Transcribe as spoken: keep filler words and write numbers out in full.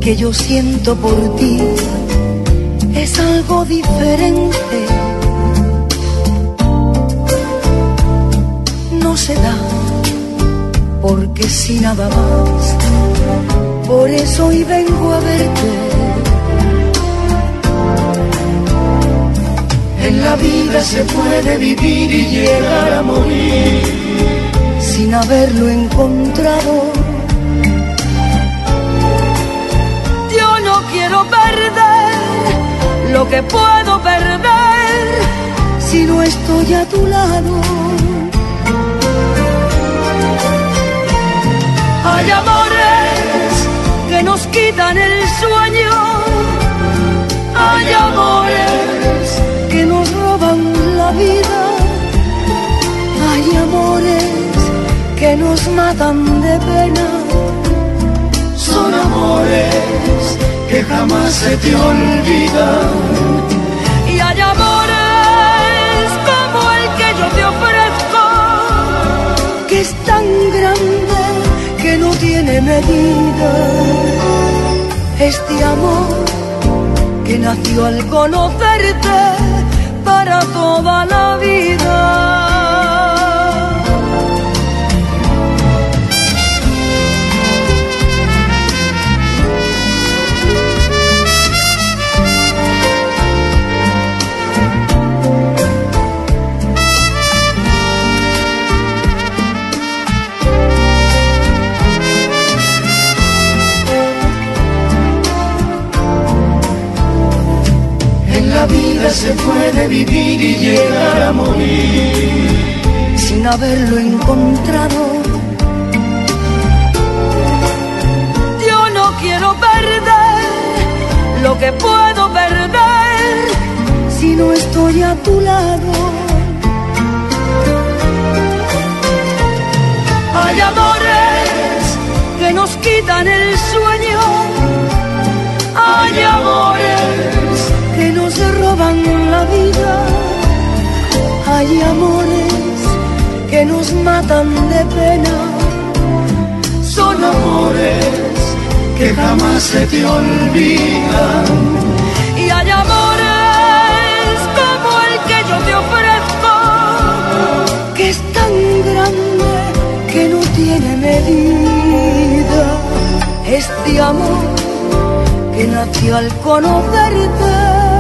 que yo siento por ti es algo diferente. No se da, porque si nada más, por eso hoy vengo a verte. En la vida se puede vivir y llegar a morir sin haberlo encontrado. Yo no quiero perder lo que puedo perder si no estoy a tu lado. Hay amores que nos quitan el sueño, hay amores que nos roban la vida, hay amores que nos matan de pena. Son amores que jamás se te olvidan. Y hay amores como el que yo te ofrezco, que es tan grande que no tiene medida. Este amor que nació al conocerte para toda la vida. La vida se puede vivir y llegar a morir sin haberlo encontrado. Yo no quiero perder lo que puedo perder si no estoy a tu lado. Hay amores que nos quitan el sueño, hay amores que nos roban la vida, hay amores que nos matan de pena. Son amores que jamás se te olvidan. Y hay amores como el que yo te ofrezco, que es tan grande que no tiene medida. Este amor que nació al conocerte